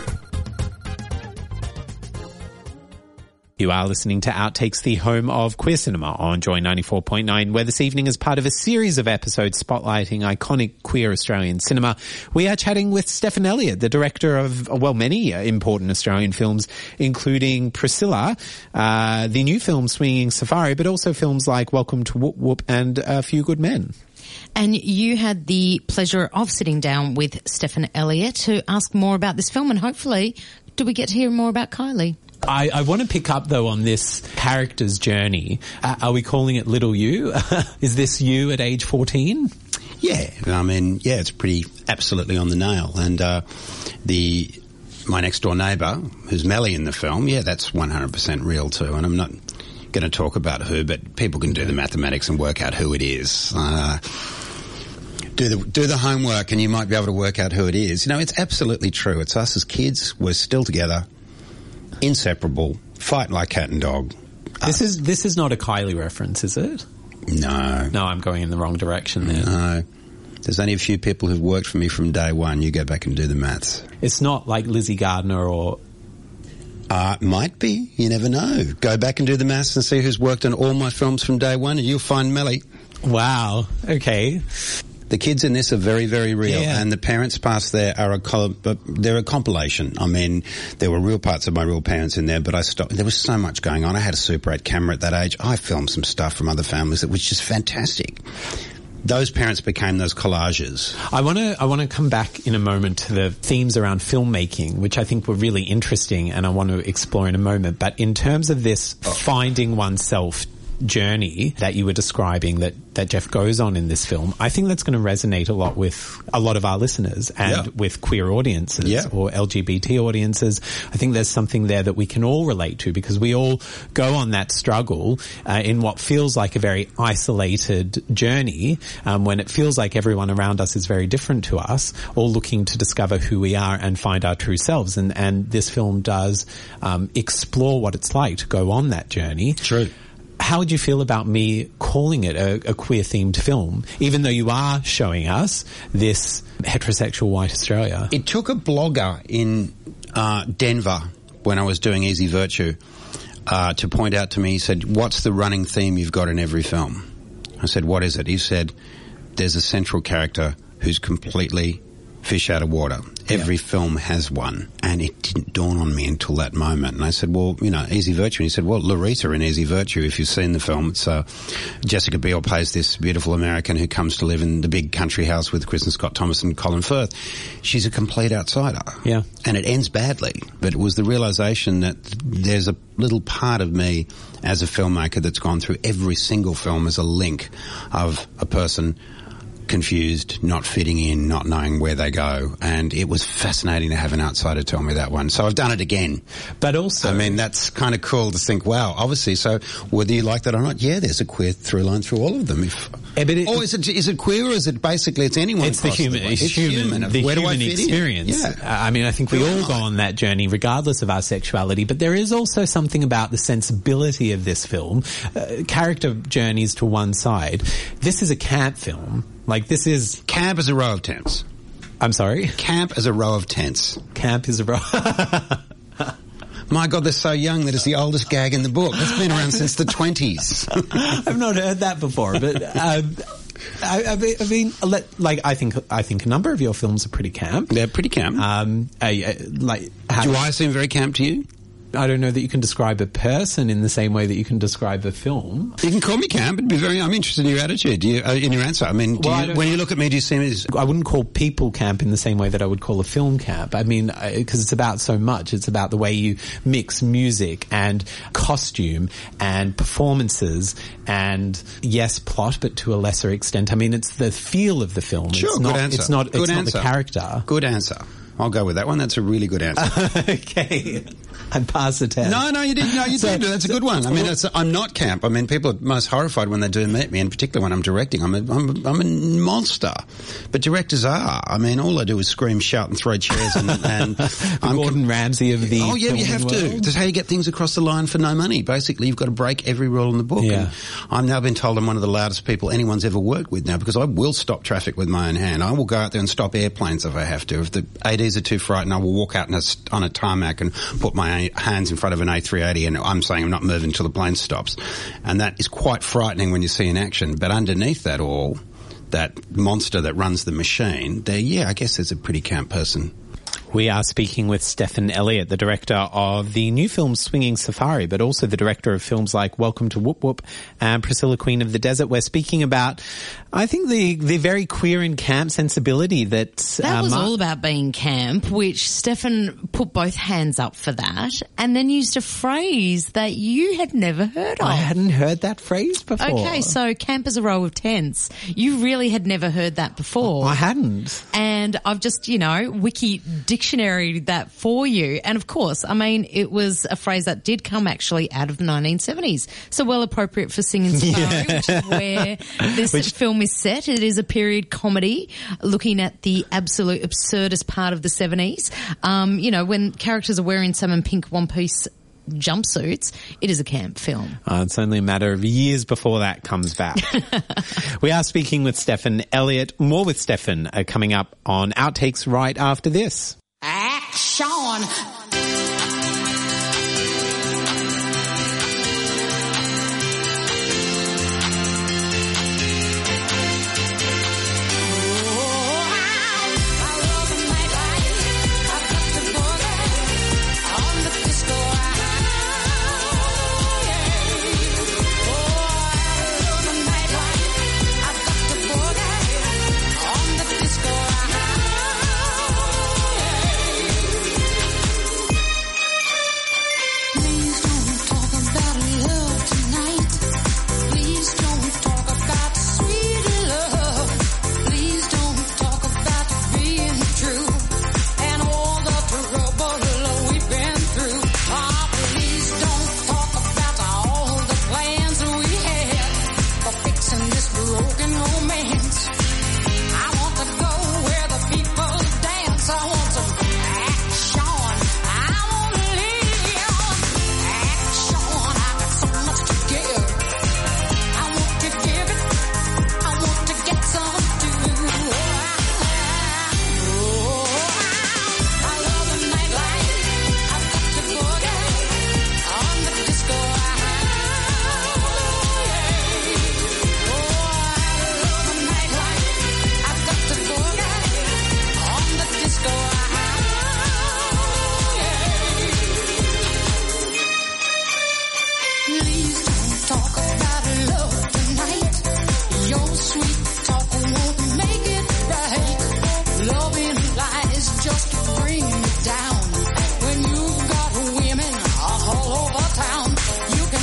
You are listening to Outtakes, the home of queer cinema on Joy ninety-four point nine, where this evening, as part of a series of episodes spotlighting iconic queer Australian cinema, we are chatting with Stefan Elliott, the director of, well, many uh, important Australian films, including Priscilla, uh, the new film Swinging Safari, but also films like Welcome to Whoop Whoop and A Few Good Men. And you had the pleasure of sitting down with Stefan Elliott to ask more about this film, and hopefully, do we get to hear more about Kylie? I, I want to pick up, though, on this character's journey. Uh, are we calling it Little You? Is this you at age fourteen? Yeah, I mean, yeah, it's pretty absolutely on the nail. And uh, the my next door neighbour, who's Melly in the film, yeah, that's one hundred percent real too. And I'm not going to talk about who, but people can do the mathematics and work out who it is. Uh, do the do the homework, and you might be able to work out who it is. You know, it's absolutely true. It's us as kids. We're still together. Inseparable, fight like cat and dog. This uh, is this is not a Kylie reference, is it? No. No, I'm going in the wrong direction there. No. There's only a few people who've worked for me from day one. You go back and do the maths. It's not like Lizzie Gardner or... Uh, might be. You never know. Go back and do the maths and see who's worked on all my films from day one, and you'll find Melly. Wow. Okay. The kids in this are very, very real, yeah. and the parents past there are a col- but they're a compilation. I mean, there were real parts of my real parents in there, but I stopped. There was so much going on. I had a Super eight camera at that age. I filmed some stuff from other families that was just fantastic. Those parents became those collages. I want to I want to come back in a moment to the themes around filmmaking, which I think were really interesting, and I want to explore in a moment. But in terms of this finding oneself journey that you were describing that, that Jeff goes on in this film, I think that's going to resonate a lot with a lot of our listeners and yeah. with queer audiences yeah. or L G B T audiences. I think there's something there that we can all relate to because we all go on that struggle uh, in what feels like a very isolated journey um, when it feels like everyone around us is very different to us, all looking to discover who we are and find our true selves. And, and this film does um, explore what it's like to go on that journey. True. How would you feel about me calling it a, a queer-themed film, even though you are showing us this heterosexual white Australia? It took a blogger in uh, Denver when I was doing Easy Virtue uh, to point out to me, he said, what's the running theme you've got in every film? I said, what is it? He said, there's a central character who's completely fish out of water. Every yeah. film has one. And it didn't dawn on me until that moment. And I said, well, you know, Easy Virtue. And he said, well, Larita in Easy Virtue, if you've seen the film, it's uh, Jessica Biel plays this beautiful American who comes to live in the big country house with Kristen Scott Thomas and Colin Firth. She's a complete outsider. Yeah. And it ends badly. But it was the realization that there's a little part of me as a filmmaker that's gone through every single film as a link of a person confused, not fitting in, not knowing where they go. And it was fascinating to have an outsider tell me that one. So I've done it again. But also... I mean, that's kind of cool to think, wow, obviously, so whether you like that or not, yeah, there's a queer through line through all of them. If, yeah, but it, or is it, is it queer or is it basically, it's anyone? It's the human, the it's it's human, human. the Where human do I fit experience. in? Yeah. I mean, I think we all go on that journey regardless of our sexuality, but there is also something about the sensibility of this film. Uh, character journeys to one side. This is a camp film. Like, this is... Camp is a row of tents. I'm sorry? Camp is a row of tents. Camp is a row... My God, they're so young that it's the oldest gag in the book. It's been around since the twenties. I've not heard that before, but... Um, I, I mean, I mean, like, I think, I think a number of your films are pretty camp. They're pretty camp. Um, I, I, like, how, do I seem very camp to you? I don't know that you can describe a person in the same way that you can describe a film. You can call me camp. It'd be very. I'm interested in your attitude, do you, uh, in your answer. I mean, do well, you, I when you look at me, do you see me as... I wouldn't call people camp in the same way that I would call a film camp. I mean, because it's about so much. It's about the way you mix music and costume and performances and, yes, plot, but to a lesser extent. I mean, it's the feel of the film. Sure, it's good not, answer. It's not, good it's answer. not the character. Good answer. I'll go with that one. That's a really good answer. Okay. I passed the test. No, no, you did. No, you so, did. That's a good one. I mean, that's, I'm not camp. I mean, people are most horrified when they do meet me, in particular when I'm directing. I'm a, I'm a, I'm a monster. But directors are. I mean, all I do is scream, shout, and throw chairs. And, and I'm Gordon Ramsay of the Oh, yeah, you have world. to. That's how you get things across the line for no money. Basically, you've got to break every rule in the book. Yeah. And I've now been told I'm one of the loudest people anyone's ever worked with now, because I will stop traffic with my own hand. I will go out there and stop airplanes if I have to. If the A Ds are too frightened, I will walk out on a, on a tarmac and put my hands in front of an A three eighty and I'm saying I'm not moving until the plane stops. And that is quite frightening when you see in action. But underneath that all, that monster that runs the machine, there, yeah, I guess there's a pretty camp person. We are speaking with Stephan Elliott, the director of the new film Swinging Safari, but also the director of films like Welcome to Whoop Whoop and Priscilla, Queen of the Desert. We're speaking about, I think, the, the very queer and camp sensibility that... That uh, was Mar- all about being camp, which Stephan put both hands up for that and then used a phrase that you had never heard of. I hadn't heard that phrase before. Okay, so camp is a row of tents. You really had never heard that before. I hadn't. And I've just, you know, wiki dictionary that for you. And of course, I mean, it was a phrase that did come actually out of the nineteen seventies. So well appropriate for Singing Safari, yeah. which is where this which, film is set. It is a period comedy looking at the absolute absurdist part of the seventies. Um, you know, when characters are wearing salmon pink one-piece jumpsuits, it is a camp film. Uh, it's only a matter of years before that comes back. We are speaking with Stephan Elliott. More with Stephan uh, coming up on Outtakes right after this. Action!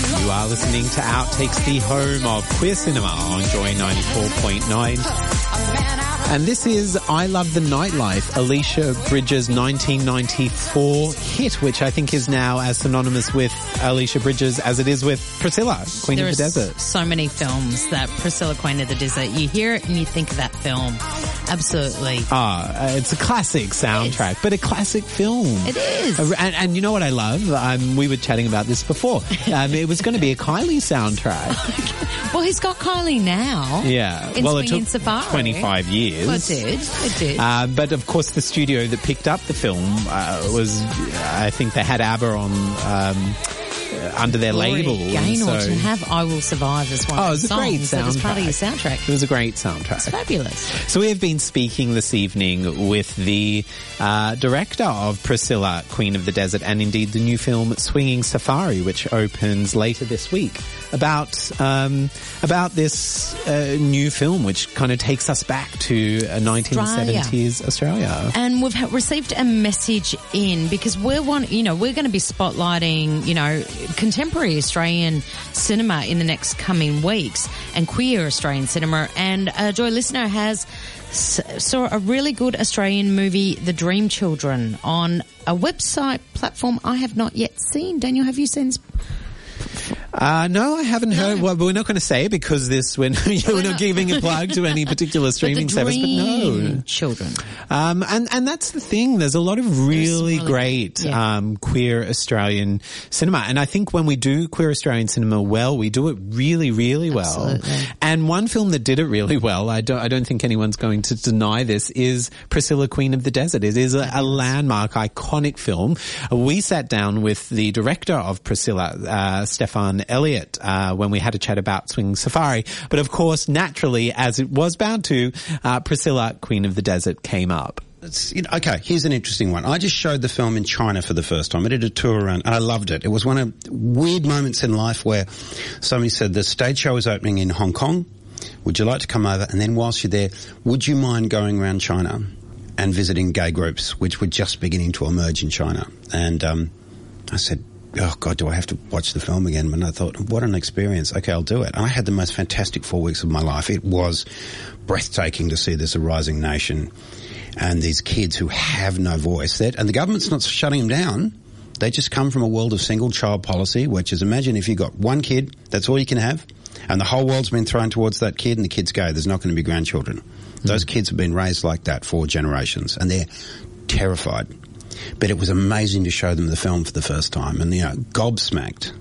Listening to Outtakes, the home of queer cinema on Joy ninety-four point nine. And this is I Love the Nightlife, Alicia Bridges' nineteen ninety-four hit, which I think is now as synonymous with Alicia Bridges as it is with Priscilla, Queen there of the Desert. Are so many films that Priscilla, Queen of the Desert, you hear it and you think of that film. Absolutely. Ah, uh, it's a classic soundtrack, but a classic film. It is. Uh, and, and you know what I love? Um, we were chatting about this before. Um, it was going to be a Kylie soundtrack. Well, he's got Kylie now. Yeah. In well, it Swinging took Safari. twenty-five years. Well, it did. It did. Uh, but of course, the studio that picked up the film uh, was, I think they had ABBA on um, under their Gloria label. Gaynor so, to have I Will Survive as one oh, of it was the a great songs that was part of your soundtrack. soundtrack. It was a great soundtrack. It's fabulous. So we have been speaking this evening with the uh, director of Priscilla, Queen of the Desert, and indeed the new film Swinging Safari, which opens later this week, about um, about this uh, new film, which kind of takes us back to uh, nineteen seventies Australia. Australia. And we've ha- received a message in because we're one, you know, we're going to be spotlighting, you know, contemporary Australian cinema in the next coming weeks and queer Australian cinema. And a Joy listener has saw a really good Australian movie, The Dream Children, on a website platform I have not yet seen. Daniel, have you seen this? Uh, no, I haven't heard. No. Well, we're not going to say because this we're, we're not giving a plug to any particular streaming but service. But no, children. Um, and and that's the thing. There's a lot of really, really great yeah. um, queer Australian cinema, and I think when we do queer Australian cinema well, we do it really, really well. Absolutely. And one film that did it really well, I don't, I don't think anyone's going to deny this, is Priscilla, Queen of the Desert. It is a, a landmark, iconic film. We sat down with the director of Priscilla, uh, Stefan Elliott, uh, when we had a chat about Swinging Safari. But of course, naturally, as it was bound to, uh, Priscilla, Queen of the Desert came up. It's, you know, okay, here's an interesting one. I just showed the film in China for the first time. I did a tour around, and I loved it. It was one of weird moments in life where somebody said the stage show is opening in Hong Kong. Would you like to come over? And then whilst you're there, would you mind going around China and visiting gay groups, which were just beginning to emerge in China? And um, I said, oh, God, do I have to watch the film again? And I thought, what an experience. Okay, I'll do it. And I had the most fantastic four weeks of my life. It was breathtaking to see this arising nation and these kids who have no voice. That, and the government's not shutting them down. They just come from a world of single child policy, which is, imagine if you've got one kid, that's all you can have, and the whole world's been thrown towards that kid and the kid's gay. There's not going to be grandchildren. Mm. Those kids have been raised like that for generations, and they're terrified. But it was amazing to show them the film for the first time, and, you know, gobsmacked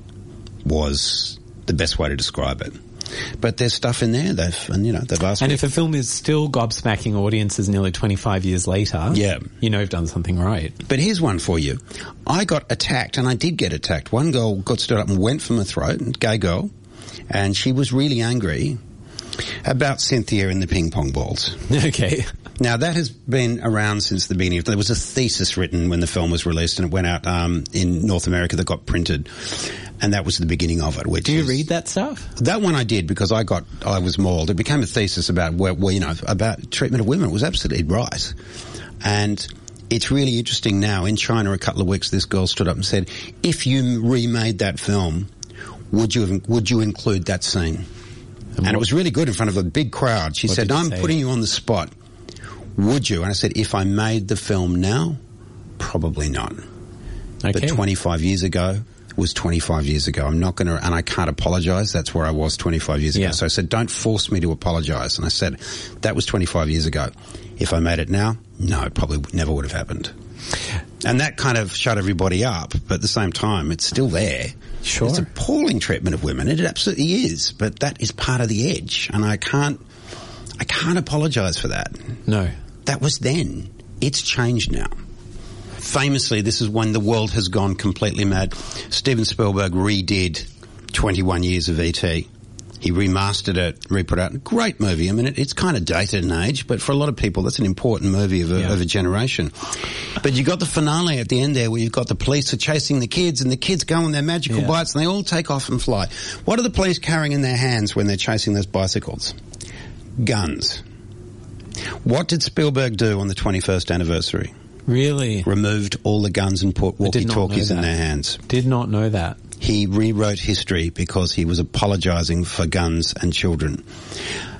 was the best way to describe it. But there's stuff in there they've, and you know, they've asked And me. if a film is still gobsmacking audiences nearly twenty-five years later, yeah, you know you've done something right. But here's one for you. I got attacked, and I did get attacked. One girl got stood up and went for my throat, a gay girl, and she was really angry about Cynthia and the ping pong balls. Okay. Now, that has been around since the beginning. There was a thesis written when the film was released, and it went out um, in North America that got printed. And that was the beginning of it. Which Do you is, read that stuff? That one I did because I got, I was mauled. It became a thesis about where, where, you know, about treatment of women. It was absolutely right. And it's really interesting now. In China, a couple of weeks, this girl stood up and said, if you remade that film, would you have, would you include that scene? And, and it was really good in front of a big crowd. She said, I'm say? putting you on the spot. Would you? And I said, if I made the film now, probably not. Okay. But twenty-five years ago was twenty-five years ago. I'm not going to, and I can't apologise. That's where I was twenty-five years ago. Yeah. So I said, don't force me to apologise. And I said, that was twenty-five years ago. If I made it now, no, it probably never would have happened. And that kind of shut everybody up. But at the same time, it's still there. Sure. It's appalling treatment of women. It absolutely is. But that is part of the edge. And I can't, I can't apologise for that. No. That was then. It's changed now. Famously, this is when the world has gone completely mad. Steven Spielberg redid twenty-one years of E T He remastered it, re-put out. Great movie. I mean, it, it's kind of dated in age, but for a lot of people, that's an important movie of a, yeah. of a generation. But you got the finale at the end there where you've got the police are chasing the kids and the kids go on their magical yeah. bikes and they all take off and fly. What are the police carrying in their hands when they're chasing those bicycles? Guns. What did Spielberg do on the twenty-first anniversary? Really? Removed all the guns and put walkie-talkies in their hands. Did not know that. He rewrote history because he was apologising for guns and children.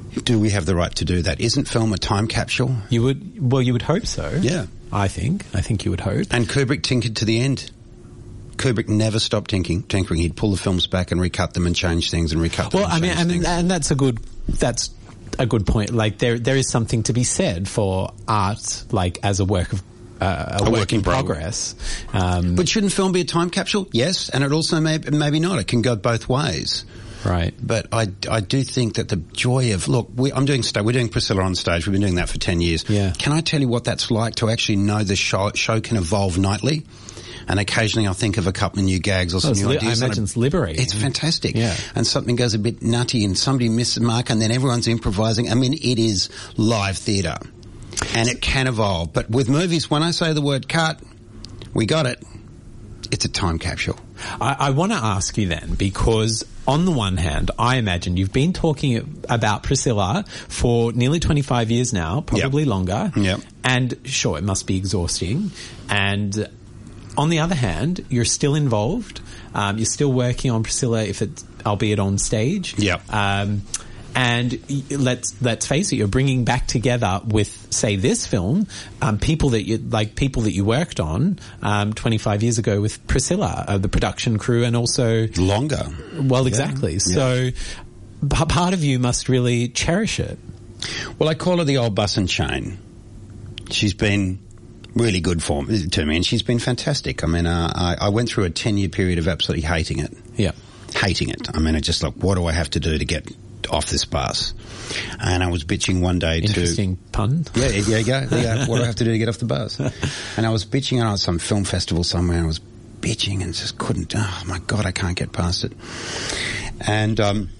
do we have the right to do that? Isn't film a time capsule? You would, well, you would hope so. Yeah. I think. I think you would hope. And Kubrick tinkered to the end. Kubrick never stopped tinkering. tinkering. He'd pull the films back and recut them and change things and recut them. Well, I mean, I mean, and that's a good, that's a good point. Like, there, there is something to be said for art, like, as a work of Uh, a, a work, work in progress. Um, but shouldn't film be a time capsule? Yes, and it also may, maybe not. It can go both ways. Right. But I, I do think that the joy of, look, we, I'm doing, we're doing Priscilla on stage. We've been doing that for ten years. Yeah. Can I tell you what that's like to actually know the show, show can evolve nightly? And occasionally I'll think of a couple of new gags or some oh, new li- ideas. I imagine it's liberating. It's fantastic. Yeah. And something goes a bit nutty and somebody misses the mark and then everyone's improvising. I mean, it is live theatre. And it can evolve. But with movies, when I say the word cut, we got it. It's a time capsule. I, I want to ask you then, because on the one hand, I imagine you've been talking about Priscilla for nearly twenty-five years now, probably yep. longer. Yep. And sure, it must be exhausting. And on the other hand, you're still involved. Um, you're still working on Priscilla, if it's, albeit on stage. Yep. Um, And let's let's face it, you're bringing back together with, say, this film, um, people that you like, people that you worked on um, twenty-five years ago with Priscilla, uh, the production crew, and also longer. Well, exactly. Yeah. So, yeah. Part of you must really cherish it. Well, I call her the old bus and chain. She's been really good for me, to me, and she's been fantastic. I mean, uh, I, I went through a ten-year period of absolutely hating it. Yeah, hating it. I mean, it's just like, what do I have to do to get off this bus? And I was bitching one day Interesting to... Interesting pun. Yeah, there you go. There you go. What do I have to do to get off the bus? And I was bitching on some film festival somewhere, and I was bitching and just couldn't... Oh, my God, I can't get past it. And um,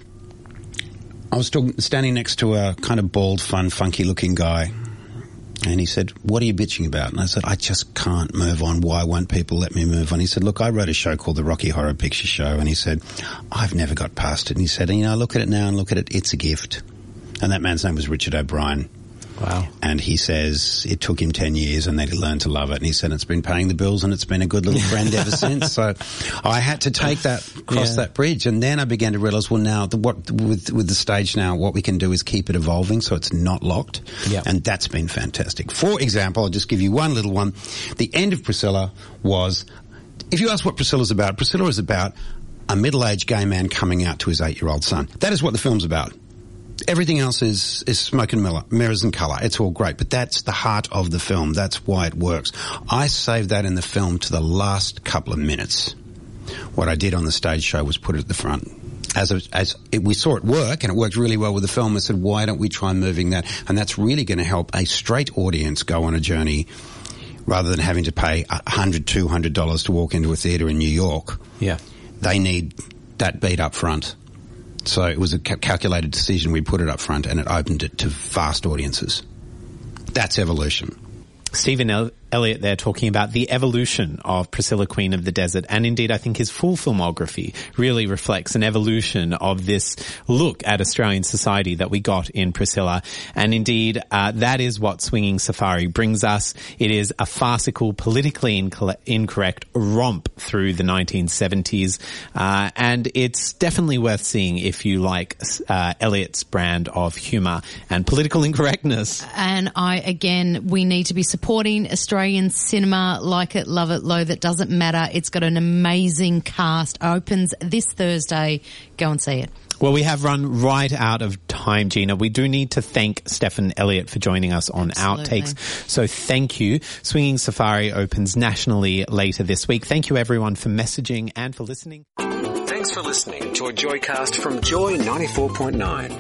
I was still standing next to a kind of bald, fun, funky-looking guy, and he said, what are you bitching about? And I said, I just can't move on. Why won't people let me move on? He said, look, I wrote a show called The Rocky Horror Picture Show. And he said, I've never got past it. And he said, you know, look at it now and look at it. It's a gift. And that man's name was Richard O'Brien. Wow. And he says it took him ten years and then he learned to love it. And he said it's been paying the bills and it's been a good little friend ever since. So I had to take that, cross yeah. that bridge. And then I began to realise, well, now the, what with with the stage now, what we can do is keep it evolving so it's not locked. Yeah. And that's been fantastic. For example, I'll just give you one little one. The end of Priscilla was, if you ask what Priscilla's about, Priscilla is about a middle-aged gay man coming out to his eight-year-old son. That is what the film's about. Everything else is, is smoke and mirror, mirrors and colour. It's all great, but that's the heart of the film. That's why it works. I saved that in the film to the last couple of minutes. What I did on the stage show was put it at the front. As, a, as it, we saw it work, and it worked really well with the film, I said, why don't we try moving that? And that's really going to help a straight audience go on a journey rather than having to pay one hundred dollars, two hundred dollars to walk into a theatre in New York. Yeah. They need that beat up front. So it was a calculated decision. We put it up front and it opened it to vast audiences. That's evolution. Stephen El- Elliott there talking about the evolution of Priscilla, Queen of the Desert. And indeed, I think his full filmography really reflects an evolution of this look at Australian society that we got in Priscilla. And indeed, uh, that is what Swinging Safari brings us. It is a farcical, politically inco- incorrect romp through the nineteen seventies. Uh, and it's definitely worth seeing if you like uh, Elliott's brand of humour and political incorrectness. And I, again, we need to be supporting Australian cinema, like it, love it, loathe it, doesn't matter. It's got an amazing cast. Opens this Thursday. Go and see it. Well, we have run right out of time, Gina. We do need to thank Stephen Elliott for joining us on Absolutely. Outtakes. So thank you. Swinging Safari opens nationally later this week. Thank you, everyone, for messaging and for listening. Thanks for listening to a Joycast from Joy ninety-four point nine.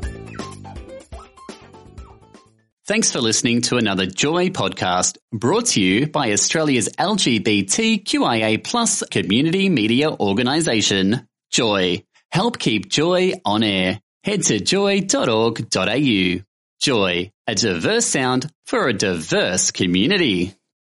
Thanks for listening to another Joy podcast brought to you by Australia's L G B T Q I A plus community media organisation, Joy. Help keep Joy on air. Head to joy dot org dot a u. Joy, a diverse sound for a diverse community.